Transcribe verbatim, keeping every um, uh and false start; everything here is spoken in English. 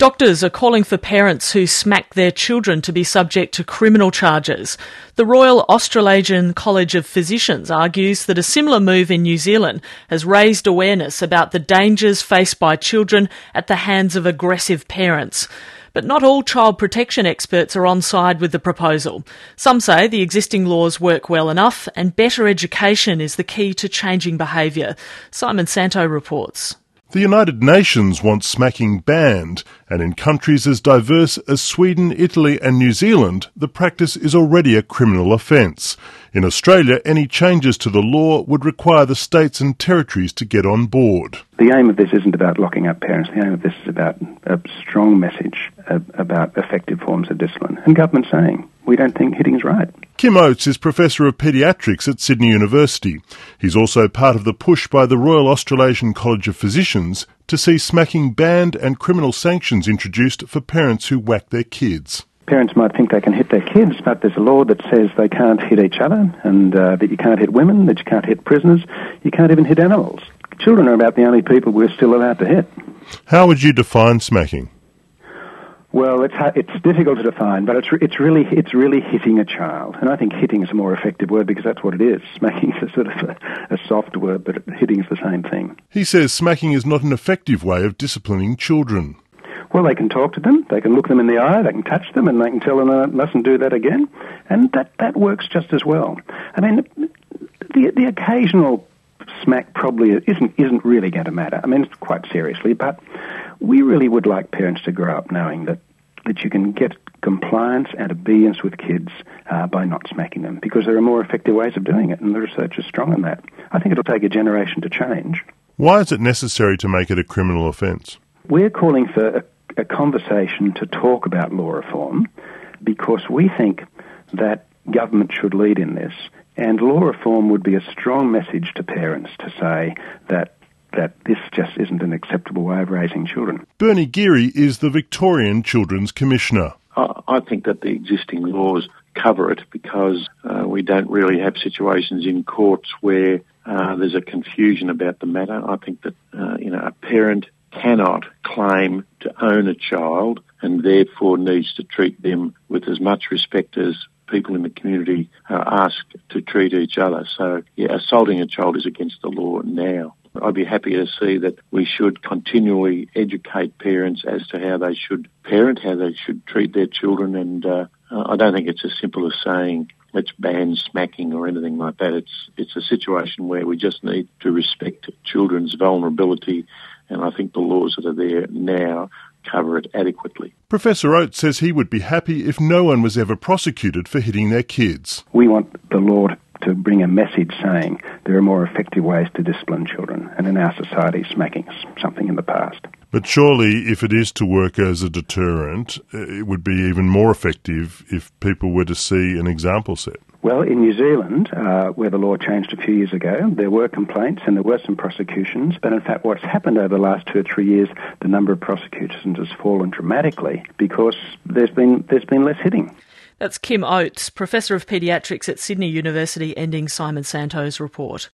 Doctors are calling for parents who smack their children to be subject to criminal charges. The Royal Australasian College of Physicians argues that a similar move in New Zealand has raised awareness about the dangers faced by children at the hands of aggressive parents. But not all child protection experts are on side with the proposal. Some say the existing laws work well enough and better education is the key to changing behaviour. Simon Santo reports. The United Nations wants smacking banned, and in countries as diverse as Sweden, Italy and New Zealand, the practice is already a criminal offence. In Australia, any changes to the law would require the states and territories to get on board. The aim of this isn't about locking up parents. The aim of this is about a strong message about effective forms of discipline. And government saying, we don't think hitting's right. Kim Oates is Professor of Paediatrics at Sydney University. He's also part of the push by the Royal Australasian College of Physicians to see smacking banned and criminal sanctions introduced for parents who whack their kids. Parents might think they can hit their kids, but there's a law that says they can't hit each other, and uh, that you can't hit women, that you can't hit prisoners, you can't even hit animals. Children are about the only people we're still allowed to hit. How would you define smacking? Well, it's it's difficult to define, but it's it's really it's really hitting a child, and I think hitting is a more effective word because that's what it is. Smacking is a sort of a, a soft word, but hitting is the same thing. He says smacking is not an effective way of disciplining children. Well, they can talk to them, they can look them in the eye, they can touch them, and they can tell them they mustn't do that again, and that that works just as well. I mean, the the occasional smack probably isn't isn't really going to matter. I mean, quite seriously, but we really would like parents to grow up knowing that, that you can get compliance and obedience with kids uh, by not smacking them, because there are more effective ways of doing it, and the research is strong on that. I think it'll take a generation to change. Why is it necessary to make it a criminal offence? We're calling for a, a conversation to talk about law reform because we think that government should lead in this, and law reform would be a strong message to parents to say that that this just isn't an acceptable way of raising children. Bernie Geary is the Victorian Children's Commissioner. I think that the existing laws cover it because uh, we don't really have situations in courts where uh, there's a confusion about the matter. I think that uh, you know a parent cannot claim to own a child and therefore needs to treat them with as much respect as people in the community are asked to treat each other. So, yeah, assaulting a child is against the law now. I'd be happy to see that we should continually educate parents as to how they should parent, how they should treat their children, and uh, I don't think it's as simple as saying let's ban smacking or anything like that. It's it's a situation where we just need to respect children's vulnerability, and I think the laws that are there now cover it adequately. Professor Oates says he would be happy if no one was ever prosecuted for hitting their kids. We want the law to bring a message saying there are more effective ways to discipline children, and in our society smacking is something in the past. But surely if it is to work as a deterrent, it would be even more effective if people were to see an example set. Well, in New Zealand, uh, where the law changed a few years ago, there were complaints and there were some prosecutions, but in fact what's happened over the last two or three years, the number of prosecutions has fallen dramatically because there's been there's been less hitting. That's Kim Oates, Professor of Paediatrics at Sydney University, ending Simon Santo's report.